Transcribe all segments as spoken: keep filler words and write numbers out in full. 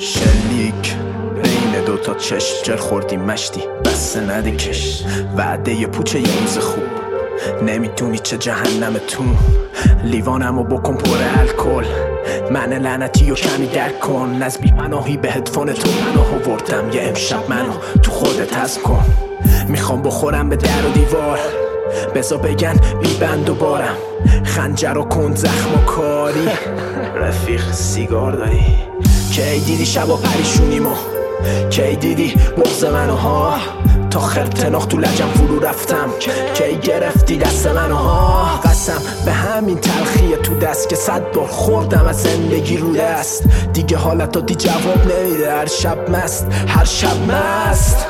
شلیک بین دوتا چشم جر خوردی مشتی بسته نده کش وعده یه پوچه یه روز خوب نمیدونی چه جهنم تو لیوانمو بکن پر الکل من لعنتی و کمی درک کن از بی پناهی به هدفون تو پناه آوردم یه امشب منو تو خودت هضم کن میخوام بخورم به در و دیوار بزا بگن بی بند و بارم خنجر و کن زخم و کاری رفیق سیگار داری کی دیدی شبا پریشونیمو کی دیدی بغض منو ها تا خرتناخ تو لجم فرو رفتم کی گرفتی دست منو ها قسم به همین تلخیه تو دست که صد بار خوردم از زندگی رو دست دیگه حالت دادی جواب نمیده هر شب مست هر شب مست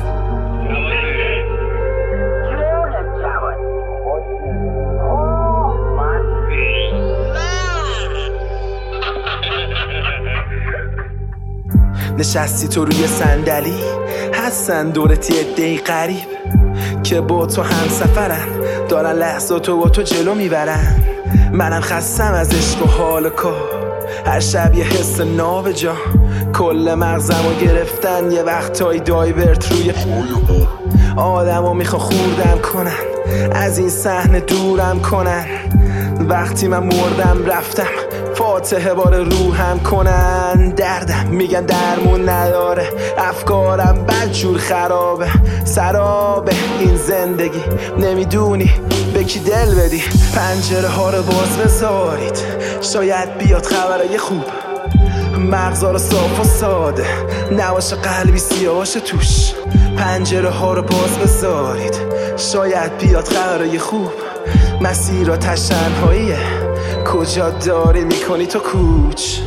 نشستی تو روی صندلی هستن دورتی عده‌ای غریب که با تو هم سفرن دارن لحظاتو با تو جلو میبرن منم خستم از عشق و حال کار هر شب یه حس نابجا کل مغزمو گرفتن یه وقتایی دایورت روی آدمو میخوان خوردم کنن از این صحنه دورم کنن وقتی من مردم رفتم فاتحه بار روحم کنن دردم میگن درمون نداره افکارم بدجور خرابه سرابه این زندگی نمیدونی به کی دل بدی پنجره ها رو باز بذارید شاید بیاد خبرای خوب مغزا رو صاف و ساده نباشه قلبی سیاه باشه توش پنجره ها رو باز بذارید شاید بیاد خبرای خوب مسیر آتش تنهاییه کجا داری میکنی تو کوچ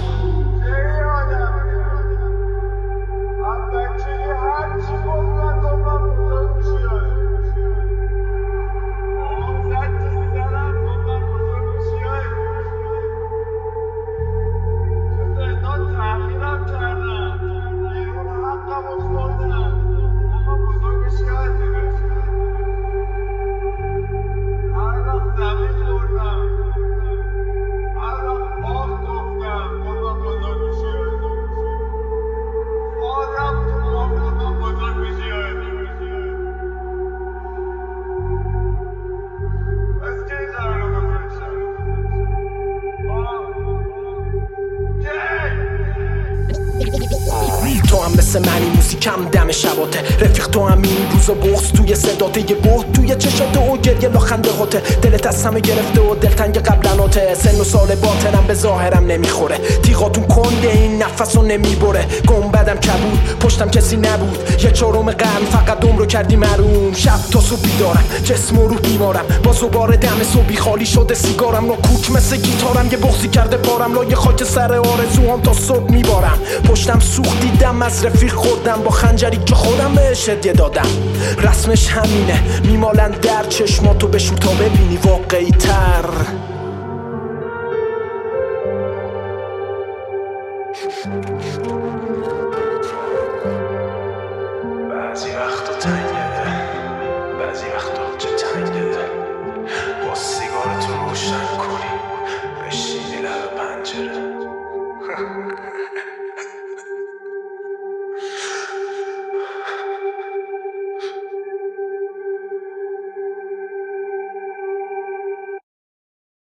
تو هم مثل منی موزیکم دم شباته رفیق تو هم این روز و بغض توی صداته یه بود توی چشاته و گریه لاخنده هاته دلت از همه گرفته و دلتنگ قبلناته سن و سال باطنم به ظاهرم نمیخوره تیغاتون کنده این نفس رو نمیبره گنبدم کبود پشتم کسی نبود یه چهارم قرن فقط عمرو کردی محروم شب تا صبح بیدارم جسم و روح بیمارم با زبار دم صبحی خالی شده سیگارم نا کوک مثل گیتارم یه بغضی کرده پارم لای خاک سر آرزوام تا صبح میبارم پشتم سوخت دیدم از رفیق خوردم با خنجری که خودم بهش هدیه دادم رسمش همینه میمالن در چشماتو بشو تا ببینی واقعی تر بعضی وقتا تنگه بعضی وقتا چه تنگه با سیگارتو روشن کنی بشینی لب پنجره